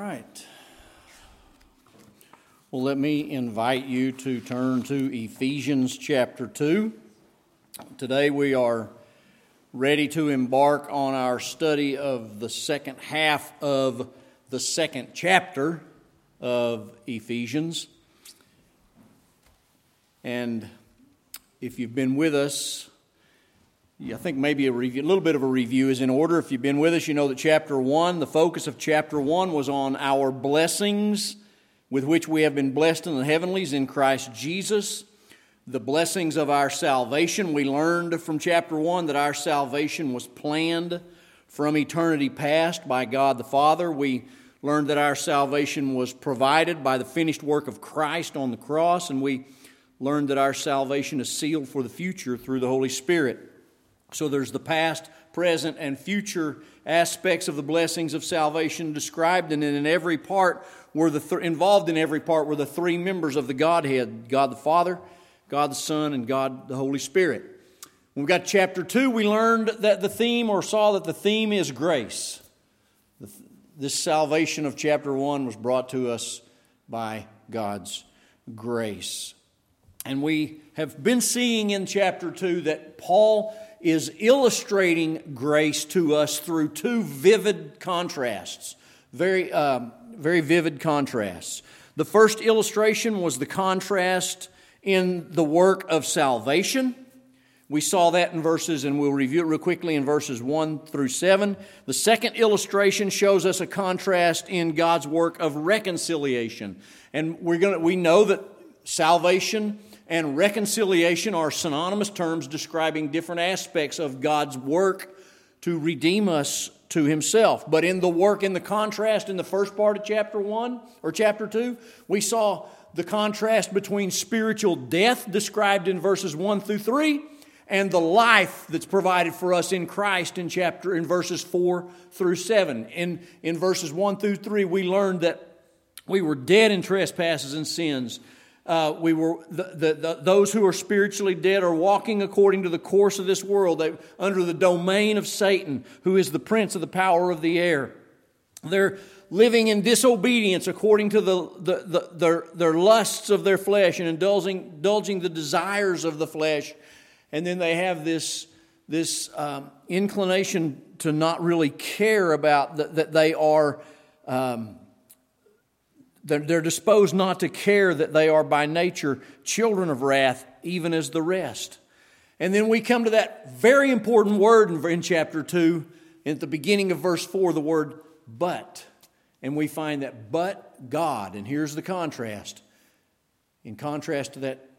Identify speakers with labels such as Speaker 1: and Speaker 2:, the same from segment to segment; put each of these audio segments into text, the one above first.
Speaker 1: right. Well, let me invite you to turn to Ephesians chapter 2. Today we are ready to embark on our study of the second half of the second chapter of Ephesians. And if you've been with us, I think maybe a little bit of a review is in order. If you've been with us, you know that chapter 1, the focus of chapter 1 was on our blessings with which we have been blessed in the heavenlies in Christ Jesus. The blessings of our salvation. We learned from chapter 1 that our salvation was planned from eternity past by God the Father. We learned that our salvation was provided by the finished work of Christ on the cross, and we learned that our salvation is sealed for the future through the Holy Spirit. So there's the past, present, and future aspects of the blessings of salvation described, and in every part were involved in every part were the three members of the Godhead: God the Father, God the Son, and God the Holy Spirit. When we got to chapter 2, we learned that saw that the theme is grace. This salvation of chapter 1 was brought to us by God's grace. And we have been seeing in chapter 2 that Paul is illustrating grace to us through two vivid contrasts, very vivid contrasts. The first illustration was the contrast in the work of salvation. We saw that in verses, and we'll review it real quickly, in verses 1 through 7. The second illustration shows us a contrast in God's work of reconciliation. And we know that salvation and reconciliation are synonymous terms describing different aspects of God's work to redeem us to Himself. But in the contrast in the first part of chapter 1 or chapter 2, we saw the contrast between spiritual death described in verses 1 through 3 and the life that's provided for us in Christ in verses 4 through 7. In verses 1 through 3, we learned that we were dead in trespasses and sins. We were those who are spiritually dead are walking according to the course of this world, under the domain of Satan, who is the prince of the power of the air. They're living in disobedience according to their lusts of their flesh and indulging the desires of the flesh. And then they have this inclination to not really care about that they are. They're disposed not to care that they are by nature children of wrath, even as the rest. And then we come to that very important word in chapter 2, at the beginning of verse 4, the word but. And we find that but God, and here's the contrast. In contrast to that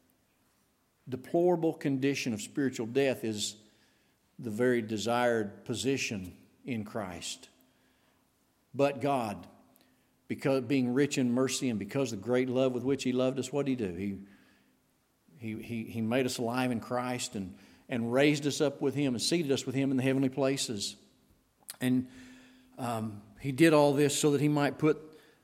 Speaker 1: deplorable condition of spiritual death is the very desired position in Christ. But God, because being rich in mercy and because of the great love with which He loved us, what did He do? He made us alive in Christ and raised us up with Him and seated us with Him in the heavenly places. And He did all this so that He might put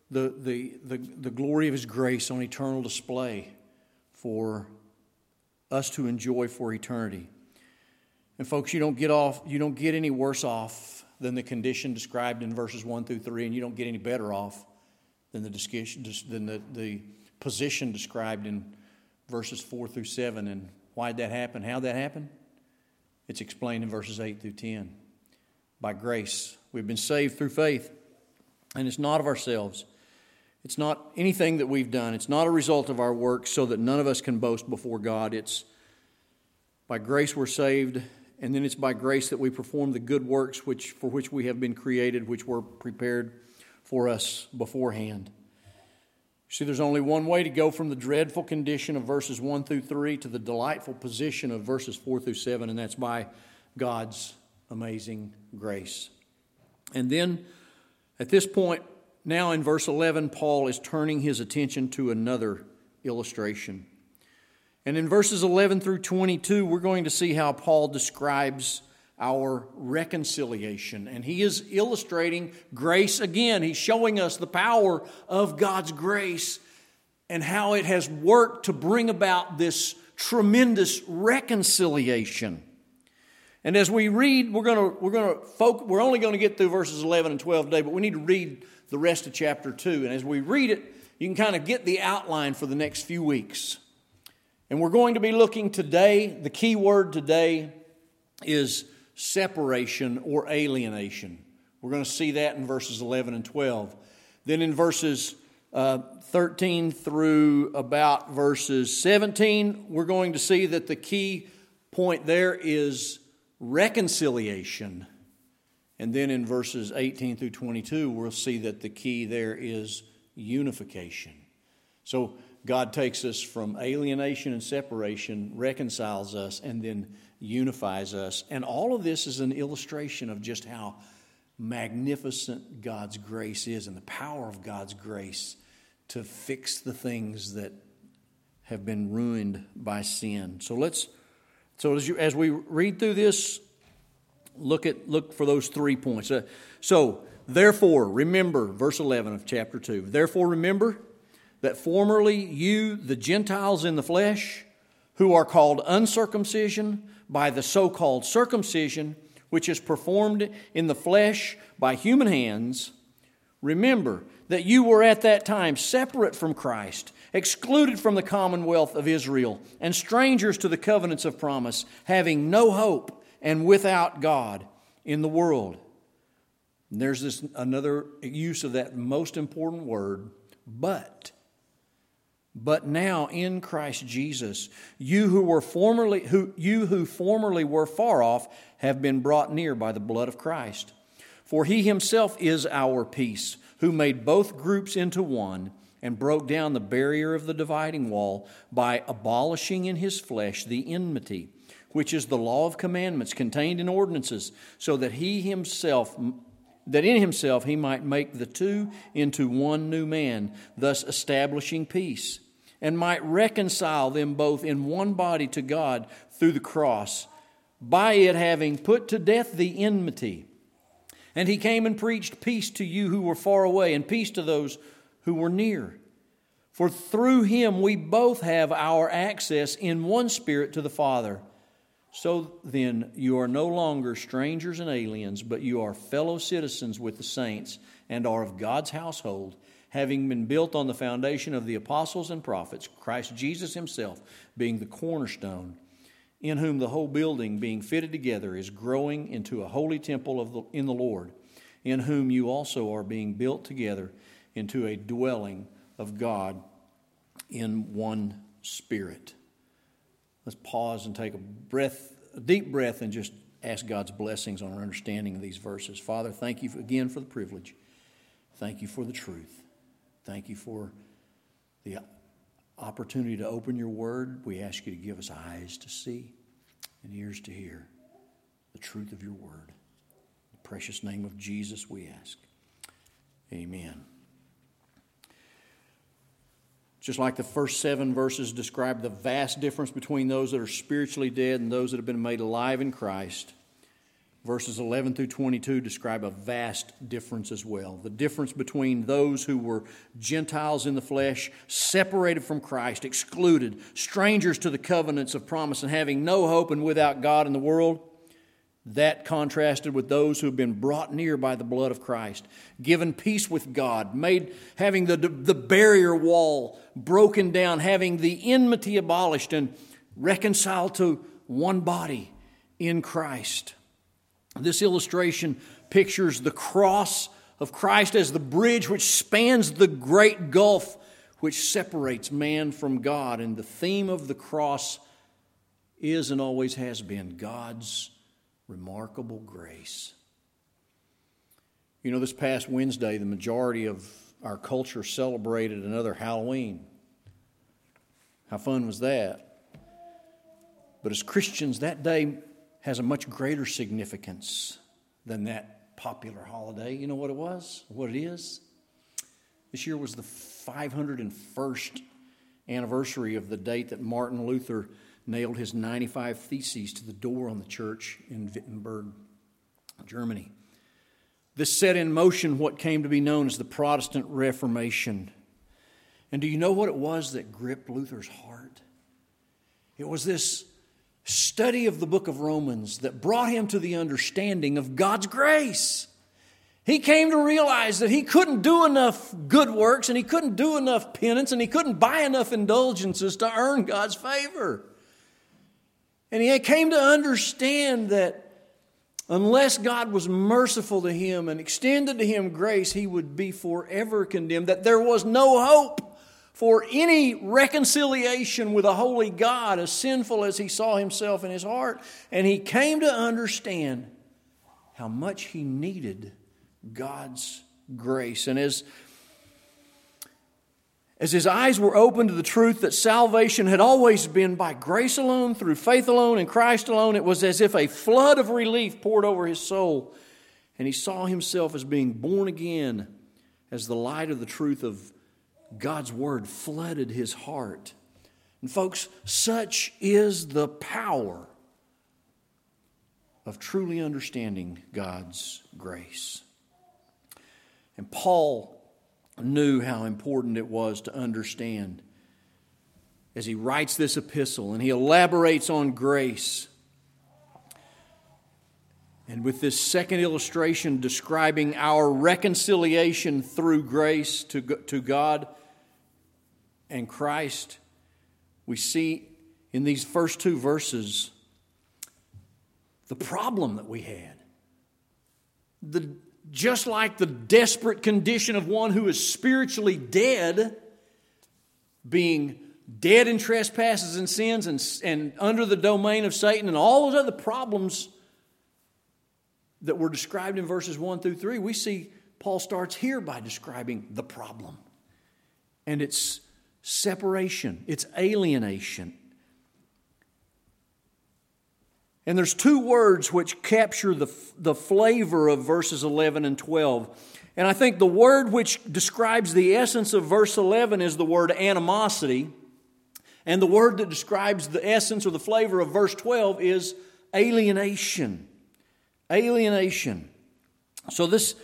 Speaker 1: the glory of His grace on eternal display for us to enjoy for eternity. And folks, you don't get any worse off than the condition described in verses 1 through 3, and you don't get any better off than the position described in verses 4 through 7. And why did that happen? How did that happen? It's explained in verses 8 through 10. By grace, we've been saved through faith, and it's not of ourselves. It's not anything that we've done. It's not a result of our works, so that none of us can boast before God. It's by grace we're saved, and then it's by grace that we perform the good works for which we have been created, which were prepared for us beforehand. See, there's only one way to go from the dreadful condition of verses 1 through 3 to the delightful position of verses 4 through 7, and that's by God's amazing grace. And then, at this point, now in verse 11, Paul is turning his attention to another illustration. And in verses 11 through 22, we're going to see how Paul describes our reconciliation. And he is illustrating grace again. He's showing us the power of God's grace and how it has worked to bring about this tremendous reconciliation. And as we read, we're only going to get through verses 11 and 12 today, but we need to read the rest of chapter 2. And as we read it, you can kind of get the outline for the next few weeks. And we're going to be looking today, the key word today is separation or alienation. We're going to see that in verses 11 and 12. Then in verses 13 through about verses 17, we're going to see that the key point there is reconciliation. And then in verses 18 through 22, we'll see that the key there is unification. So God takes us from alienation and separation, reconciles us, and then unifies us. And all of this is an illustration of just how magnificent God's grace is and the power of God's grace to fix the things that have been ruined by sin. So as we read through this, look for those 3 points. So therefore, remember, verse 11 of chapter 2. Therefore, remember that formerly you, the Gentiles in the flesh, who are called uncircumcision by the so-called circumcision, which is performed in the flesh by human hands, remember that you were at that time separate from Christ, excluded from the commonwealth of Israel, and strangers to the covenants of promise, having no hope and without God in the world. And there's another use of that most important word, but. But now in Christ Jesus, you who formerly were far off have been brought near by the blood of Christ. For he himself is our peace, who made both groups into one and broke down the barrier of the dividing wall by abolishing in his flesh the enmity, which is the law of commandments contained in ordinances, so that in himself he might make the two into one new man, thus establishing peace, and might reconcile them both in one body to God through the cross, by it having put to death the enmity. And he came and preached peace to you who were far away, and peace to those who were near. For through him we both have our access in one Spirit to the Father. So then you are no longer strangers and aliens, but you are fellow citizens with the saints and are of God's household, having been built on the foundation of the apostles and prophets, Christ Jesus himself being the cornerstone, in whom the whole building being fitted together is growing into a holy temple in the Lord, in whom you also are being built together into a dwelling of God in one Spirit. Let's pause and take a deep breath, and just ask God's blessings on our understanding of these verses. Father, thank you again for the privilege. Thank you for the truth. Thank you for the opportunity to open your word. We ask you to give us eyes to see and ears to hear the truth of your word. In the precious name of Jesus we ask. Amen. Just like the first 7 verses describe the vast difference between those that are spiritually dead and those that have been made alive in Christ, verses 11 through 22 describe a vast difference as well. The difference between those who were Gentiles in the flesh, separated from Christ, excluded, strangers to the covenants of promise, and having no hope and without God in the world. That contrasted with those who have been brought near by the blood of Christ, given peace with God, having the barrier wall broken down, having the enmity abolished, and reconciled to one body in Christ. This illustration pictures the cross of Christ as the bridge which spans the great gulf which separates man from God. And the theme of the cross is and always has been God's remarkable grace. You know, this past Wednesday, the majority of our culture celebrated another Halloween. How fun was that? But as Christians, that day has a much greater significance than that popular holiday. You know what it was? What it is? This year was the 501st anniversary of the date that Martin Luther nailed his 95 Theses to the door on the church in Wittenberg, Germany. This set in motion what came to be known as the Protestant Reformation. And do you know what it was that gripped Luther's heart? It was this study of the book of Romans that brought him to the understanding of God's grace. He came to realize that he couldn't do enough good works, and he couldn't do enough penance, and he couldn't buy enough indulgences to earn God's favor. And he came to understand that unless God was merciful to him and extended to him grace, he would be forever condemned, that there was no hope for any reconciliation with a holy God, as sinful as he saw himself in his heart. And he came to understand how much he needed God's grace. And as his eyes were opened to the truth that salvation had always been by grace alone, through faith alone, in Christ alone, it was as if a flood of relief poured over his soul. And he saw himself as being born again, as the light of the truth of God's Word flooded his heart. And folks, such is the power of truly understanding God's grace. And Paul knew how important it was to understand as he writes this epistle and he elaborates on grace. And with this second illustration describing our reconciliation through grace to God and Christ, we see in these first two verses the problem that we had. Just like the desperate condition of one who is spiritually dead, being dead in trespasses and sins and under the domain of Satan and all those other problems that were described in verses 1 through 3, we see Paul starts here by describing the problem. And it's separation, it's alienation. And there's two words which capture the flavor of verses 11 and 12. And I think the word which describes the essence of verse 11 is the word animosity. And the word that describes the essence or the flavor of verse 12 is alienation. Alienation. So this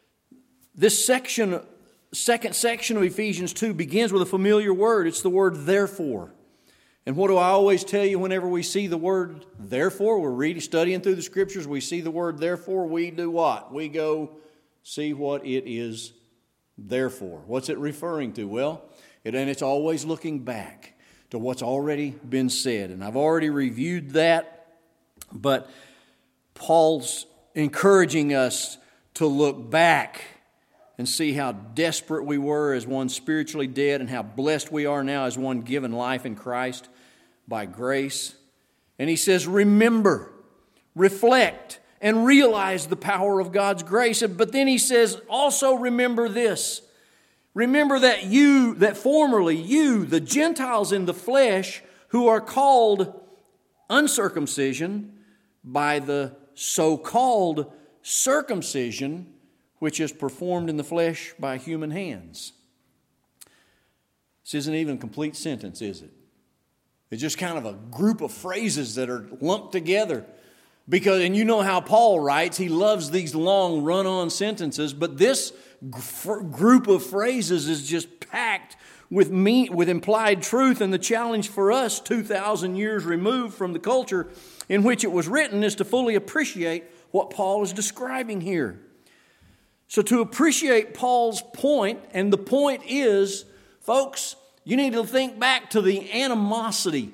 Speaker 1: second section of Ephesians 2 begins with a familiar word. It's the word therefore. And what do I always tell you whenever we see the word therefore? We're studying through the Scriptures, we see the word therefore, we do what? We go see what it is there for. What's it referring to? Well, it's always looking back to what's already been said. And I've already reviewed that, but Paul's encouraging us to look back and see how desperate we were as one spiritually dead and how blessed we are now as one given life in Christ by grace. And he says, remember, reflect, and realize the power of God's grace. But then he says, also remember this. Remember that formerly you, the Gentiles in the flesh, who are called uncircumcision by the so-called circumcision, which is performed in the flesh by human hands. This isn't even a complete sentence, is it? It's just kind of a group of phrases that are lumped together. And you know how Paul writes, he loves these long run-on sentences, but this group of phrases is just packed with implied truth, and the challenge for us 2,000 years removed from the culture in which it was written is to fully appreciate what Paul is describing here. So to appreciate Paul's point, and the point is, folks, you need to think back to the animosity,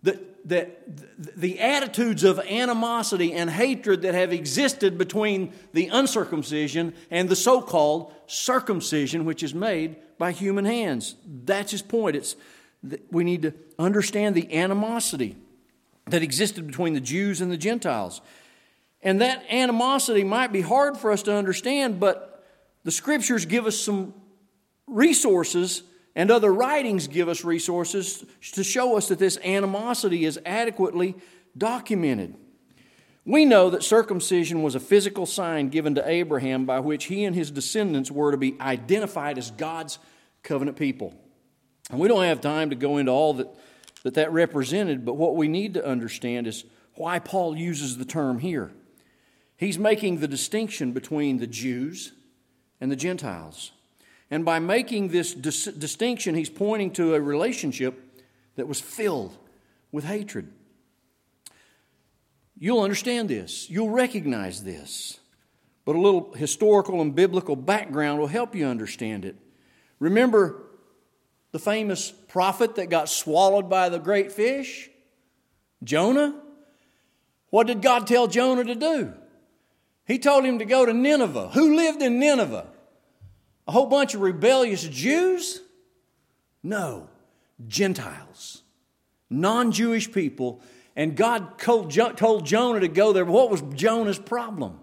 Speaker 1: the attitudes of animosity and hatred that have existed between the uncircumcision and the so-called circumcision, which is made by human hands. That's his point. We need to understand the animosity that existed between the Jews and the Gentiles. And that animosity might be hard for us to understand, but the Scriptures give us some resources, and other writings give us resources to show us that this animosity is adequately documented. We know that circumcision was a physical sign given to Abraham by which he and his descendants were to be identified as God's covenant people. And we don't have time to go into all that represented, but what we need to understand is why Paul uses the term here. He's making the distinction between the Jews and the Gentiles. And by making this distinction, he's pointing to a relationship that was filled with hatred. You'll understand this. You'll recognize this but a little historical and biblical background will help you understand it. Remember the famous prophet that got swallowed by the great fish? Jonah? What did God tell Jonah to do? He told him to go to Nineveh. Who lived in Nineveh? A whole bunch of rebellious Jews? No, Gentiles, non-Jewish people. And God told Jonah to go there. What was Jonah's problem?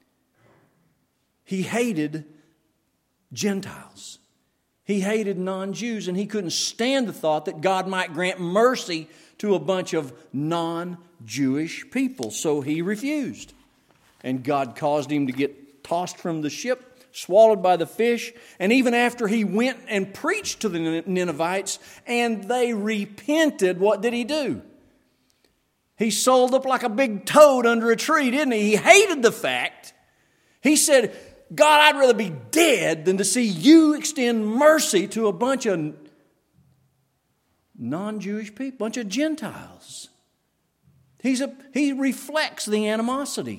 Speaker 1: He hated Gentiles. He hated non-Jews, and he couldn't stand the thought that God might grant mercy to a bunch of non-Jewish people. So he refused. And God caused him to get tossed from the ship, swallowed by the fish. And even after he went and preached to the Ninevites and they repented, what did he do? He sold up like a big toad under a tree, didn't he? He hated the fact. He said, God, I'd rather be dead than to see you extend mercy to a bunch of non-Jewish people, bunch of Gentiles. He reflects the animosity.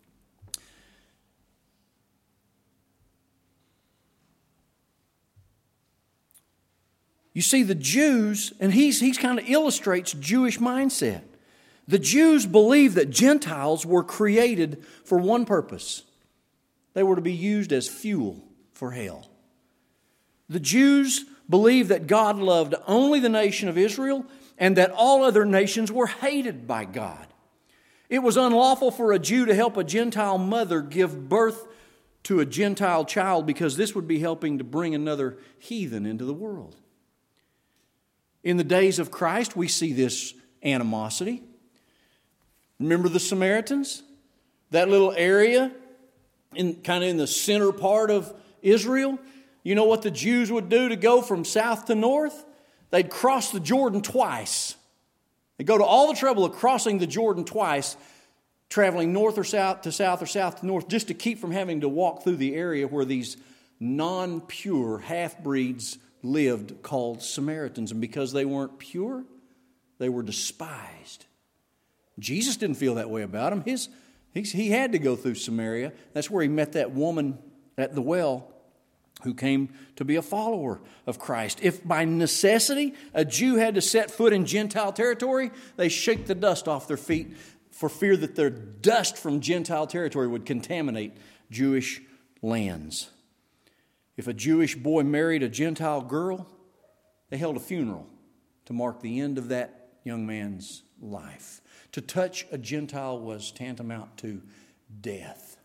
Speaker 1: You see, the Jews, and he kind of illustrates Jewish mindset. The Jews believed that Gentiles were created for one purpose. They were to be used as fuel for hell. The Jews believed that God loved only the nation of Israel and that all other nations were hated by God. It was unlawful for a Jew to help a Gentile mother give birth to a Gentile child because this would be helping to bring another heathen into the world. In the days of Christ, we see this animosity. Remember the Samaritans? That little area kind of in the center part of Israel. You know what the Jews would do to go from south to north? They'd cross the Jordan twice. They'd go to all the trouble of crossing the Jordan twice, traveling north or south to south or south to north, just to keep from having to walk through the area where these non-pure half-breeds lived, called Samaritans. And because they weren't pure, they were despised. Jesus didn't feel that way about them. He had to go through Samaria. That's where he met that woman at the well who came to be a follower of Christ. If by necessity a Jew had to set foot in Gentile territory, they shake the dust off their feet for fear that their dust from Gentile territory would contaminate Jewish lands. If a Jewish boy married a Gentile girl, they held a funeral to mark the end of that young man's life. To touch a Gentile was tantamount to death.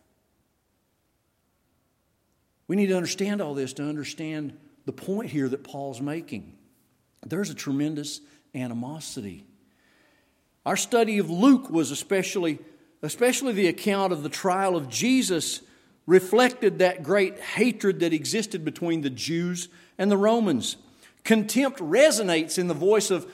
Speaker 1: We need to understand all this to understand the point here that Paul's making. There's a tremendous animosity. Our study of Luke was especially the account of the trial of Jesus reflected that great hatred that existed between the Jews and the Romans. Contempt resonates in the voice of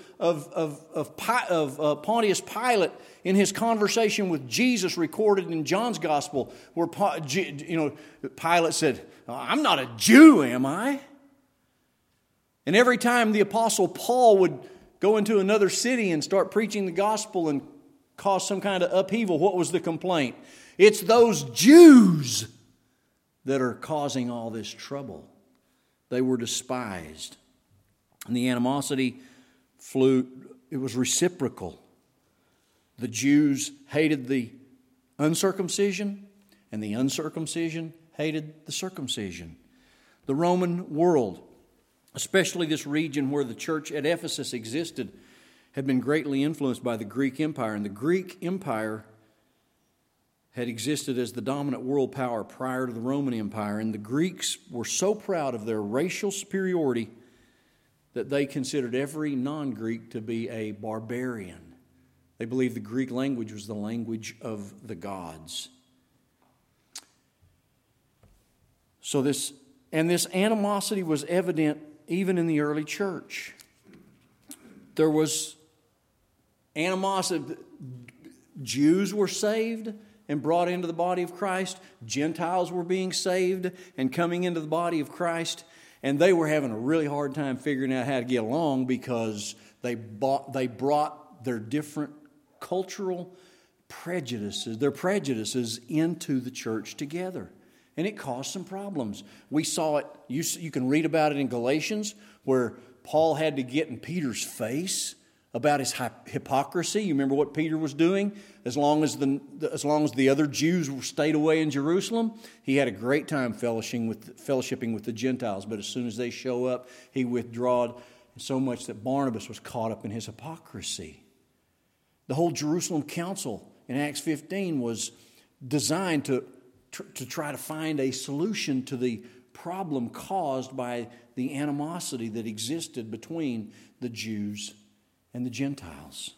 Speaker 1: Pontius Pilate in his conversation with Jesus recorded in John's Gospel, where Pilate said, "I'm not a Jew, am I?" And every time the Apostle Paul would go into another city and start preaching the gospel and cause some kind of upheaval, what was the complaint? It's those Jews that are causing all this trouble. They were despised. And the animosity it was reciprocal. The Jews hated the uncircumcision, and the uncircumcision hated the circumcision. The Roman world, especially this region where the church at Ephesus existed, had been greatly influenced by the Greek Empire. And the Greek Empire had existed as the dominant world power prior to the Roman Empire. And the Greeks were so proud of their racial superiority that they considered every non-Greek to be a barbarian. They believed the Greek language was the language of the gods. So this animosity was evident even in the early church. There was animosity. Jews were saved and brought into the body of Christ. Gentiles were being saved and coming into the body of Christ. And they were having a really hard time figuring out how to get along because they brought their different cultural prejudices, their prejudices into the church together. and it caused some problems. We saw it, you can read about it in Galatians, where Paul had to get in Peter's face about his hypocrisy. You remember what Peter was doing? As long as the other Jews stayed away in Jerusalem, he had a great time fellowshipping with the Gentiles. But as soon as they show up, he withdrawed, so much that Barnabas was caught up in his hypocrisy. The whole Jerusalem council in Acts 15 was designed to try to find a solution to the problem caused by the animosity that existed between the Jews and the Gentiles.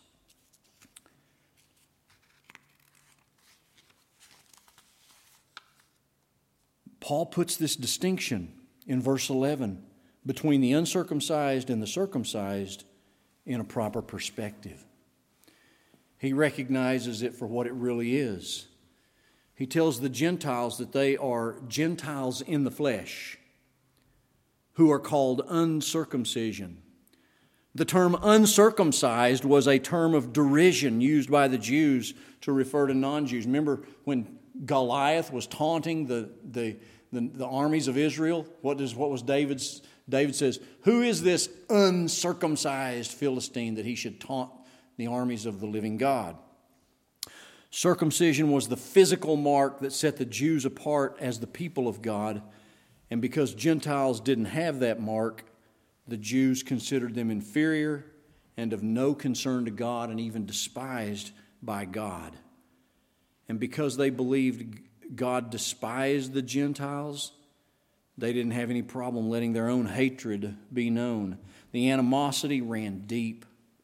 Speaker 1: Paul puts this distinction in verse 11 between the uncircumcised and the circumcised in a proper perspective. He recognizes it for what it really is. He tells the Gentiles that they are Gentiles in the flesh, who are called uncircumcision. The term uncircumcised was a term of derision used by the Jews to refer to non-Jews. Remember when Goliath was taunting the armies of Israel? What was David's? David says, "Who is this uncircumcised Philistine that he should taunt the armies of the living God?" Circumcision was the physical mark that set the Jews apart as the people of God, and because Gentiles didn't have that mark, the Jews considered them inferior and of no concern to God and even despised by God. And because they believed God despised the Gentiles, they didn't have any problem letting their own hatred be known. The animosity ran deep.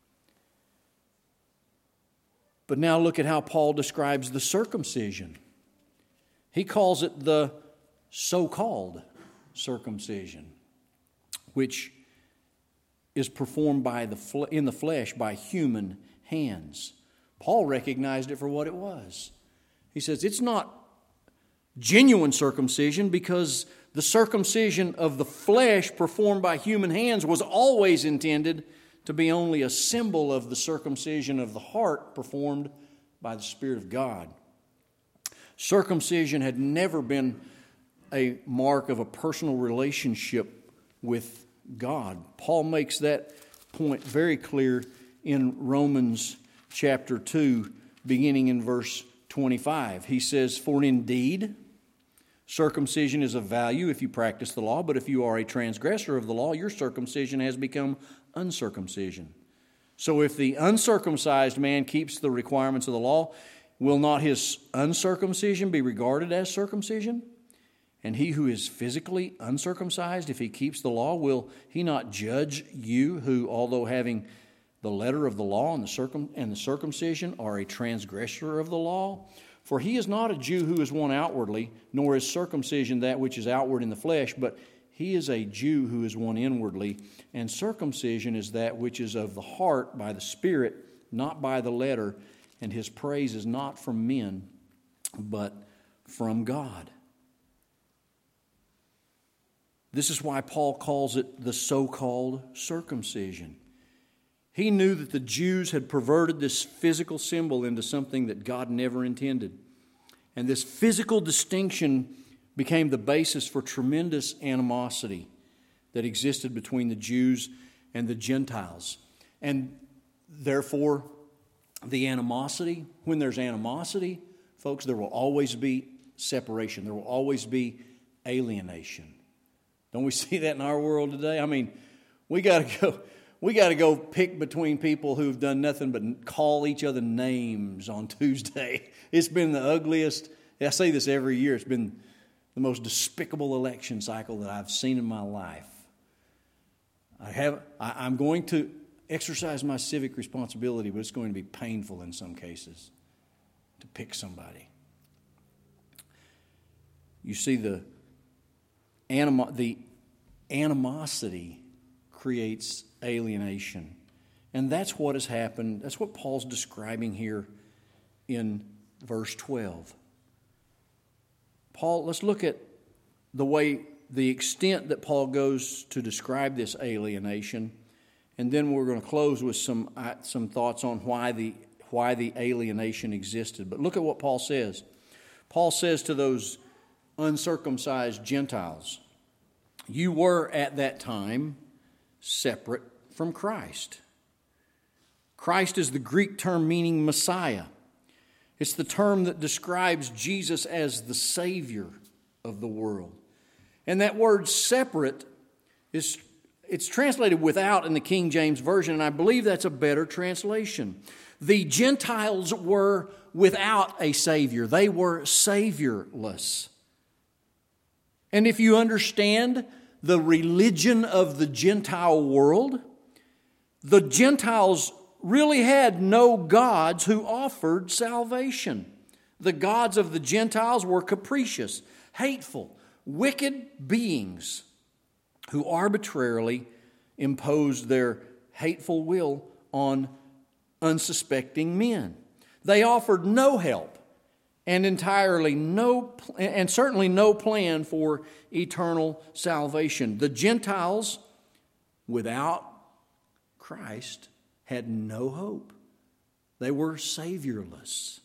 Speaker 1: But now look at how Paul describes the circumcision. He calls it the so-called circumcision, which is performed in the flesh by human hands. Paul recognized it for what it was. He says it's not genuine circumcision because the circumcision of the flesh performed by human hands was always intended to be only a symbol of the circumcision of the heart performed by the Spirit of God. Circumcision had never been a mark of a personal relationship with God. Paul makes that point very clear in Romans chapter 2, beginning in verse 25. He says, "For indeed, circumcision is of value if you practice the law, but if you are a transgressor of the law, your circumcision has become uncircumcision. So if the uncircumcised man keeps the requirements of the law, will not his uncircumcision be regarded as circumcision? And he who is physically uncircumcised, if he keeps the law, will he not judge you who, although having the letter of the law and the circumcision, are a transgressor of the law? For he is not a Jew who is one outwardly, nor is circumcision that which is outward in the flesh, but he is a Jew who is one inwardly, and circumcision is that which is of the heart by the Spirit, not by the letter, and his praise is not from men, but from God." This is why Paul calls it the so-called circumcision. He knew that the Jews had perverted this physical symbol into something that God never intended. And this physical distinction became the basis for tremendous animosity that existed between the Jews and the Gentiles. And therefore, the animosity, when there's animosity, folks, there will always be separation. There will always be alienation. Don't we see that in our world today? I mean, we got to go pick between people who've done nothing but call each other names on Tuesday. It's been the ugliest. I say this every year. It's been the most despicable election cycle that I've seen in my life. I'm going to exercise my civic responsibility, but it's going to be painful in some cases to pick somebody. You see, the animosity creates alienation. And that's what has happened. That's what Paul's describing here in verse 12. Let's look at the extent that Paul goes to describe this alienation, and then we're going to close with some thoughts on why the alienation existed. But look at what Paul says. Paul says to those uncircumcised Gentiles. You were at that time separate from Christ. Christ is the Greek term meaning Messiah. It's the term that describes Jesus as the Savior of the world. And that word separate it's translated without in the King James Version, and I believe that's a better translation. The Gentiles were without a Savior. They were Saviorless. And if you understand the religion of the Gentile world, the Gentiles really had no gods who offered salvation. The gods of the Gentiles were capricious, hateful, wicked beings who arbitrarily imposed their hateful will on unsuspecting men. They offered no help and certainly no plan for eternal salvation. The Gentiles, without Christ, had no hope. They were Saviorless.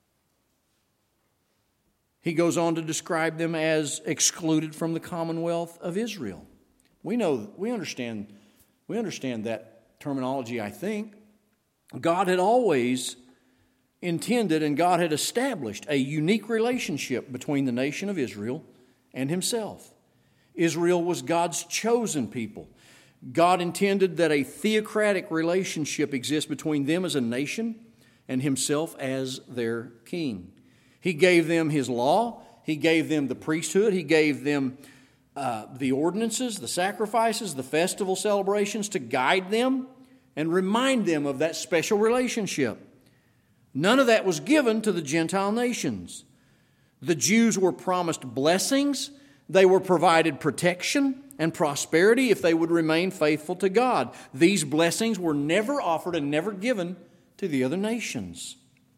Speaker 1: He goes on to describe them as excluded from the commonwealth of Israel. We understand that terminology, I think. God had always intended and God had established a unique relationship between the nation of Israel and Himself. Israel was God's chosen people. God intended that a theocratic relationship exist between them as a nation and Himself as their king. He gave them His law. He gave them the priesthood. He gave them the ordinances, the sacrifices, the festival celebrations to guide them and remind them of that special relationship. None of that was given to the Gentile nations. The Jews were promised blessings. They were provided protection and prosperity if they would remain faithful to God. These blessings were never offered and never given to the other nations.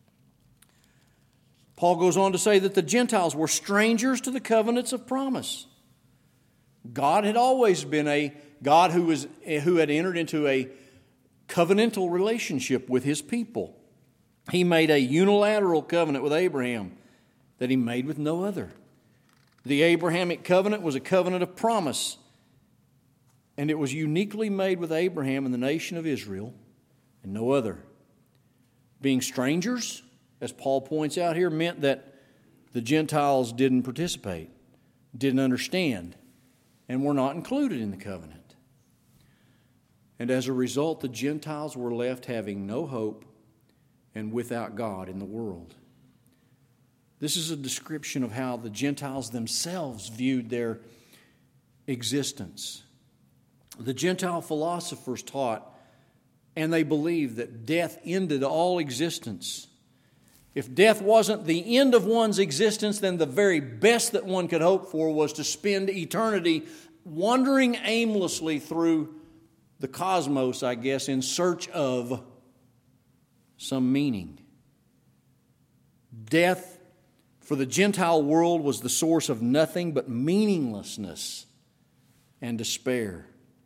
Speaker 1: Paul goes on to say that the Gentiles were strangers to the covenants of promise. God had always been a God who had entered into a covenantal relationship with His people. He made a unilateral covenant with Abraham that He made with no other. The Abrahamic covenant was a covenant of promise, and it was uniquely made with Abraham and the nation of Israel and no other. Being strangers, as Paul points out here, meant that the Gentiles didn't participate, didn't understand, and were not included in the covenant. And as a result, the Gentiles were left having no hope and without God in the world. This is a description of how the Gentiles themselves viewed their existence. The Gentile philosophers taught, and they believed, that death ended all existence. If death wasn't the end of one's existence, then the very best that one could hope for was to spend eternity wandering aimlessly through the cosmos, I guess, in search of some meaning. Death for the Gentile world was the source of nothing but meaninglessness and despair.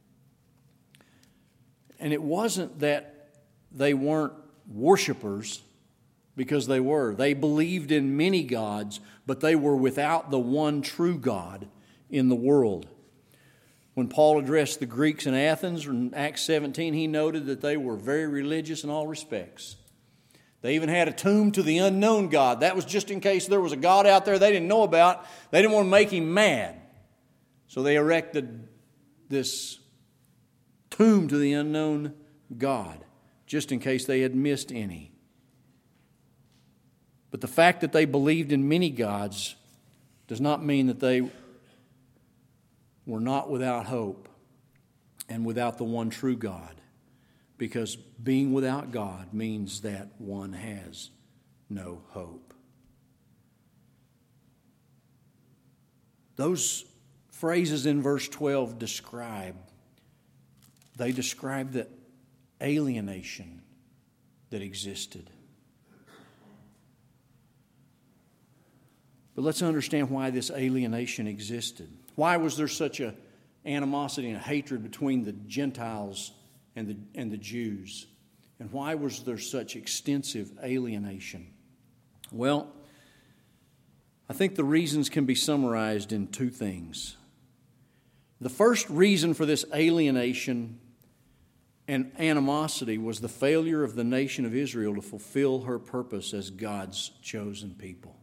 Speaker 1: And it wasn't that they weren't worshipers, because they were. They believed in many gods, but they were without the one true God in the world. When Paul addressed the Greeks in Athens in Acts 17, he noted that they were very religious in all respects. They even had a tomb to the unknown God. That was just in case there was a God out there they didn't know about. They didn't want to make Him mad. So they erected this tomb to the unknown God, just in case they had missed any. But the fact that they believed in many gods does not mean that they were not without hope and without the one true God, because being without God means that one has no hope. Those phrases in verse 12 describe the alienation that existed. But let's understand why this alienation existed. Why was there such an animosity and a hatred between the Gentiles and the Jews? And why was there such extensive alienation? Well, I think the reasons can be summarized in two things. The first reason for this alienation and animosity was the failure of the nation of Israel to fulfill her purpose as God's chosen people.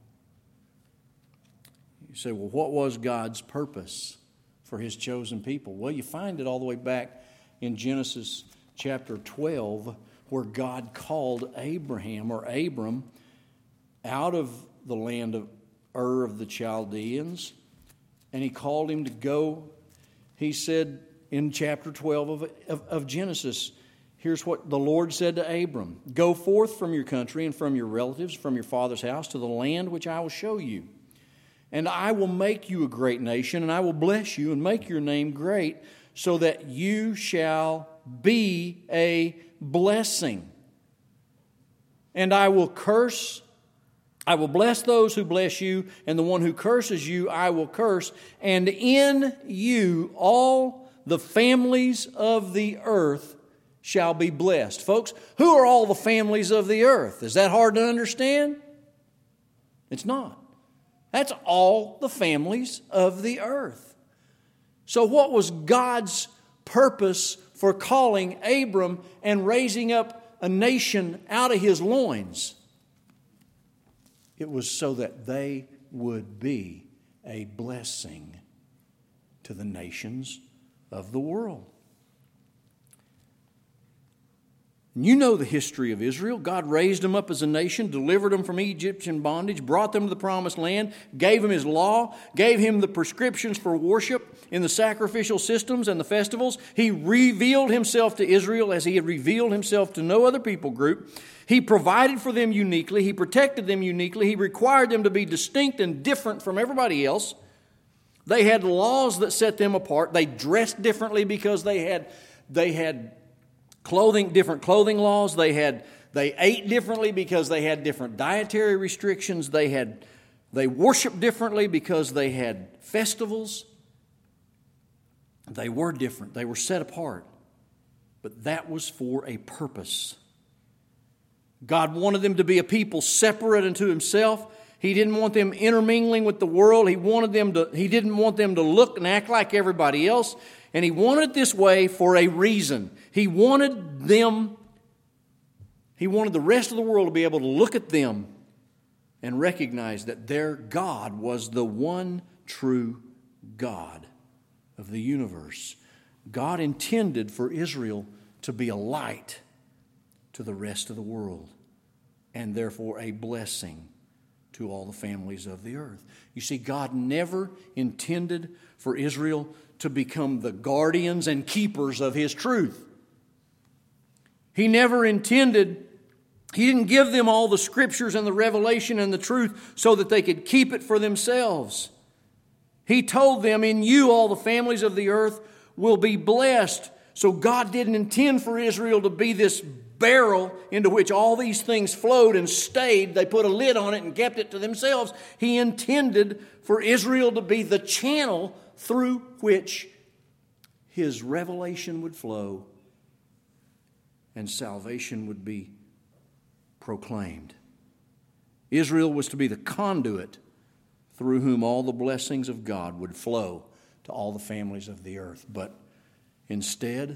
Speaker 1: You say, well, what was God's purpose for His chosen people? Well, you find it all the way back in Genesis chapter 12, where God called Abraham or Abram out of the land of Ur of the Chaldeans, and He called him to go. He said in chapter 12 of Genesis, here's what the Lord said to Abram: "Go forth from your country and from your relatives, from your father's house, to the land which I will show you. And I will make you a great nation, and I will bless you and make your name great, so that you shall be a blessing. And I will bless those who bless you, and the one who curses you I will curse. And in you all the families of the earth shall be blessed." Folks, who are all the families of the earth? Is that hard to understand? It's not. That's all the families of the earth. So what was God's purpose for calling Abram and raising up a nation out of his loins? It was so that they would be a blessing to the nations of the world. And you know the history of Israel. God raised them up as a nation, delivered them from Egyptian bondage, brought them to the promised land, gave them His law, gave Him the prescriptions for worship in the sacrificial systems and the festivals. He revealed Himself to Israel as He had revealed Himself to no other people group. He provided for them uniquely. He protected them uniquely. He required them to be distinct and different from everybody else. They had laws that set them apart. They dressed differently because they had different clothing laws. They ate differently because they had different dietary restrictions. They worshiped differently because they had festivals. They were different. They were set apart. But that was for a purpose. God wanted them to be a people separate unto Himself. He didn't want them intermingling with the world. He didn't want them to look and act like everybody else. And He wanted it this way for a reason. He wanted the rest of the world to be able to look at them and recognize that their God was the one true God of the universe. God intended for Israel to be a light to the rest of the world, and therefore a blessing to all the families of the earth. You see, God never intended for Israel to become the guardians and keepers of His truth. He didn't give them all the scriptures and the revelation and the truth so that they could keep it for themselves. He told them, "In you all the families of the earth will be blessed." So God didn't intend for Israel to be this barrel into which all these things flowed and stayed. They put a lid on it and kept it to themselves. He intended for Israel to be the channel through which His revelation would flow and salvation would be proclaimed. Israel was to be the conduit through whom all the blessings of God would flow to all the families of the earth. But instead,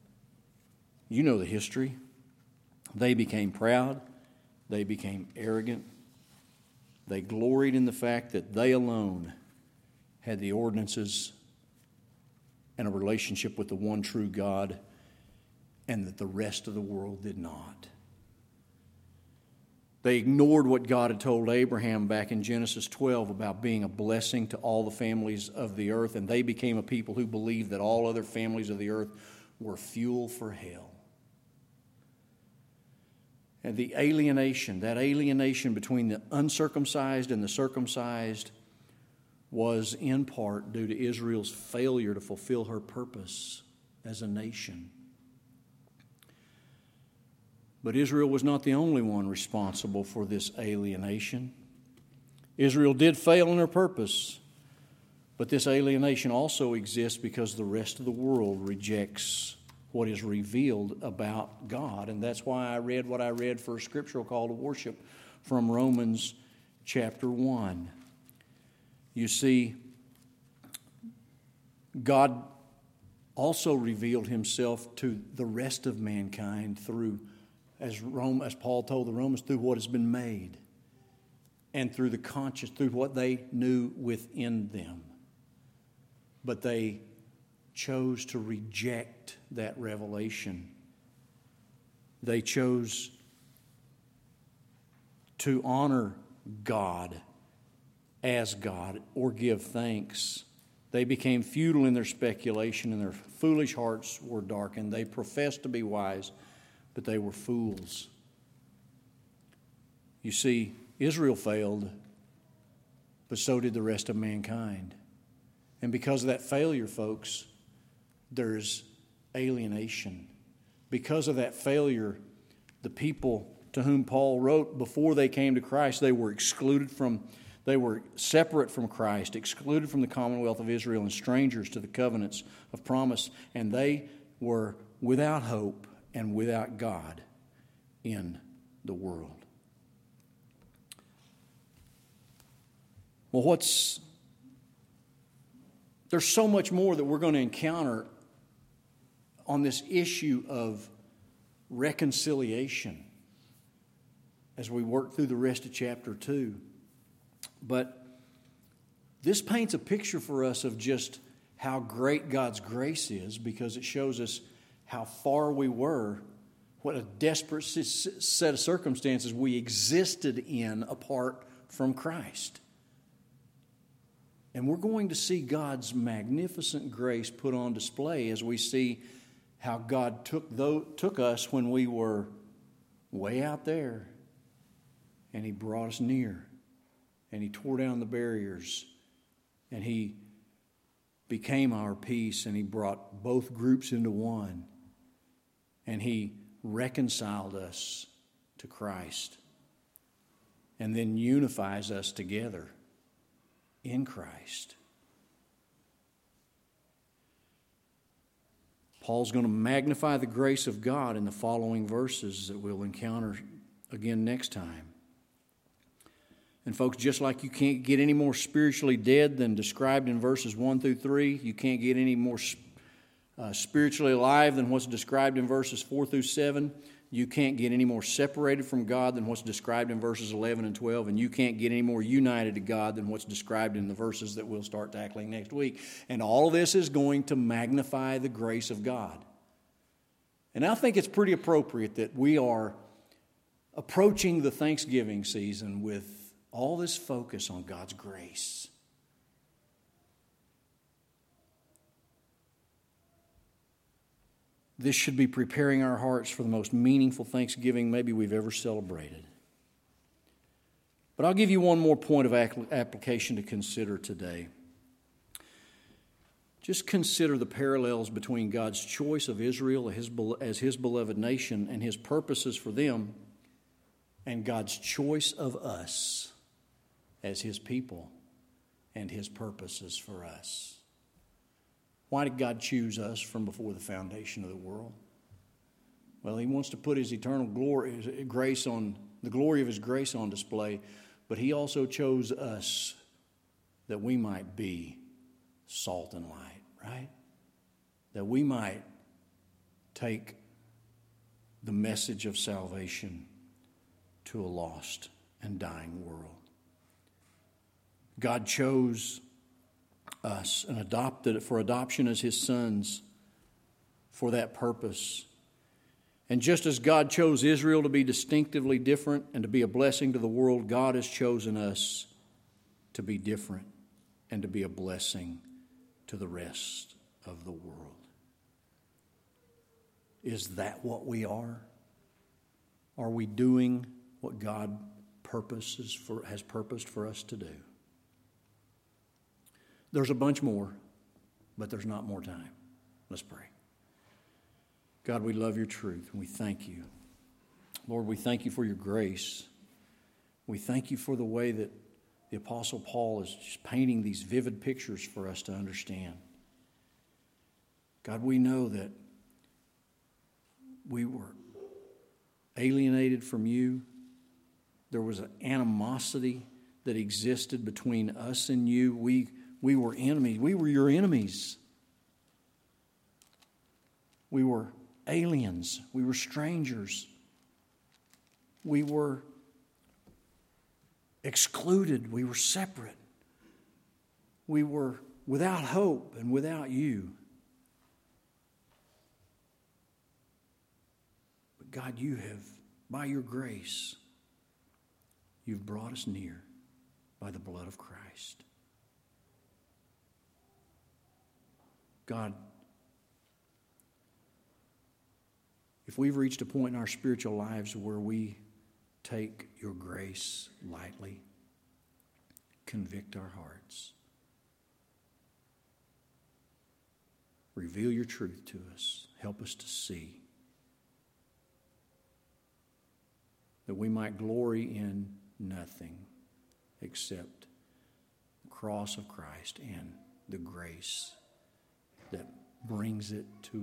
Speaker 1: you know the history. They became proud. They became arrogant. They gloried in the fact that they alone had the ordinances and a relationship with the one true God, and that the rest of the world did not. They ignored what God had told Abraham back in Genesis 12 about being a blessing to all the families of the earth, and they became a people who believed that all other families of the earth were fuel for hell. And that alienation between the uncircumcised and the circumcised was in part due to Israel's failure to fulfill her purpose as a nation. But Israel was not the only one responsible for this alienation. Israel did fail in her purpose, but this alienation also exists because the rest of the world rejects what is revealed about God. And that's why I read what I read for a scriptural call to worship from Romans chapter 1. You see, God also revealed himself to the rest of mankind through, as Paul told the Romans, through what has been made and through the conscious, through what they knew within them. But they chose to reject that revelation. They chose to honor God as God or give thanks. They became futile in their speculation, and their foolish hearts were darkened. They professed to be wise, but they were fools. You see, Israel failed, but so did the rest of mankind. And because of that failure, folks, there's alienation. Because of that failure, the people to whom Paul wrote before they came to Christ, they were separate from Christ, excluded from the commonwealth of Israel, and strangers to the covenants of promise. And they were without hope and without God in the world. Well, there's so much more that we're going to encounter on this issue of reconciliation as we work through the rest of chapter 2. But this paints a picture for us of just how great God's grace is, because it shows us how far we were, what a desperate set of circumstances we existed in apart from Christ. And we're going to see God's magnificent grace put on display as we see how God took us when we were way out there, and He brought us near, and He tore down the barriers, and He became our peace, and He brought both groups into one, and He reconciled us to Christ, and then unifies us together in Christ. Paul's going to magnify the grace of God in the following verses that we'll encounter again next time. And folks, just like you can't get any more spiritually dead than described in verses 1 through 3, you can't get any more spiritually alive than what's described in verses 4 through 7, you can't get any more separated from God than what's described in verses 11 and 12, and you can't get any more united to God than what's described in the verses that we'll start tackling next week. And all of this is going to magnify the grace of God. And I think it's pretty appropriate that we are approaching the Thanksgiving season with all this focus on God's grace. This should be preparing our hearts for the most meaningful Thanksgiving maybe we've ever celebrated. But I'll give you one more point of application to consider today. Just consider the parallels between God's choice of Israel as His beloved nation and His purposes for them, and God's choice of us as His people and His purposes for us. Why did God choose us from before the foundation of the world? Well, He wants to put His eternal glory, His grace on the glory of His grace on display, but He also chose us that we might be salt and light, right? That we might take the message of salvation to a lost and dying world. God chose us and adopted it for adoption as His sons for that purpose. And just as God chose Israel to be distinctively different and to be a blessing to the world, God has chosen us to be different and to be a blessing to the rest of the world. Is that what we are? Are we doing what God has purposed for us to do? There's a bunch more, but there's not more time. Let's pray. God, we love your truth, and we thank you. Lord, we thank you for your grace. We thank you for the way that the Apostle Paul is just painting these vivid pictures for us to understand. God, we know that we were alienated from you. There was an animosity that existed between us and you. We were enemies. We were your enemies. We were aliens. We were strangers. We were excluded. We were separate. We were without hope and without you. But God, you have, by your grace, you've brought us near by the blood of Christ. God, if we've reached a point in our spiritual lives where we take your grace lightly, convict our hearts. Reveal your truth to us. Help us to see that we might glory in nothing except the cross of Christ and the grace that brings it to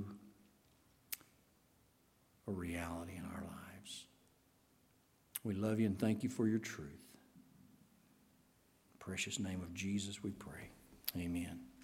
Speaker 1: a reality in our lives. We love you and thank you for your truth. In the precious name of Jesus we pray. Amen.